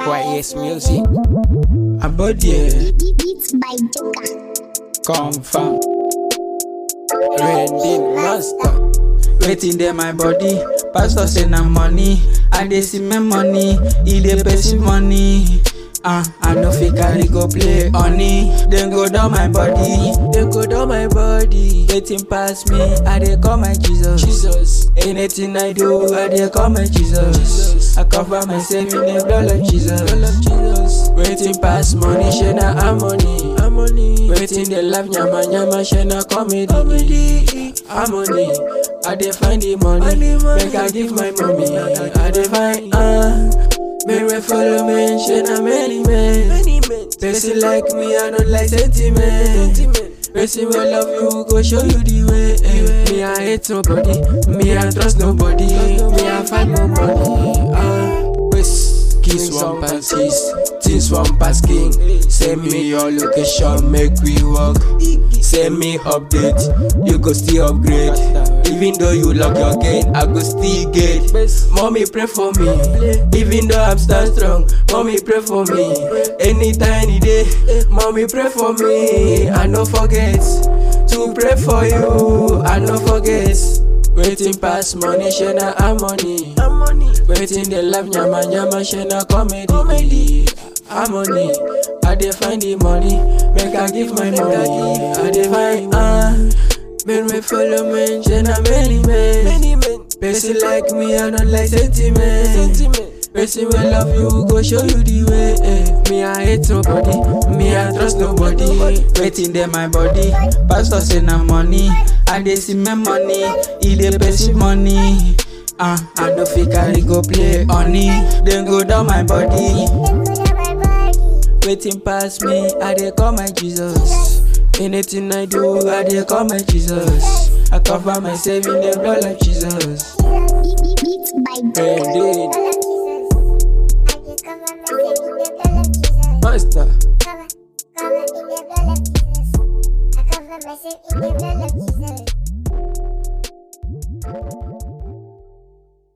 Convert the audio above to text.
YS Music. Abodie. Beats by Joker. Confirm. Randy Master. Waiting there my body. Pastor say na money. I dey see my money. He dey perceive money. I no fit carry go play honey. Then go down my body. Then go down my body. Waiting past me. I dey call my Jesus. Anything I do, I dey call my Jesus. I cover myself in the blood of Jesus. Waiting past money, she na harmony. Waiting the life, nyama, she na comedy. Harmony, I dey find the money. Make I give my mommy. I dey find me we follow me, she na many men. Person like me, I don't like sentiment. Person will love you, go show you the way. Me I hate nobody, me I trust nobody. Me I find no money. Kiss one pass kiss, things one pass king. Send me your location, make we walk. Send me update, you go still upgrade. Even though you lock your gate, I go still get. Mommy pray for me, even though I'm stand strong. Mommy pray for me, anytime, any day. Mommy pray for me, I no forget to pray for you. I no forget. Waiting past money, she na harmony. Waiting the life, nyama, she na comedy. Harmony, I dey find the money. Make I give my money. I dey find men we follow me, she na many men. Person like me, I don't like sentiment. Person will love you, go show you the way. Me I hate nobody, me I trust nobody. Waiting there my body, pastor say na money. I dey see my money, he dey perceive money. I no fit carry go play honey. Then go down my body. Waiting past me, I dey call my Jesus. Anything I do, I dey call my Jesus. I cover myself in the blood of Jesus. Beats by Randy Master. Cover in the blood of Jesus. I cover myself in the blood of Jesus.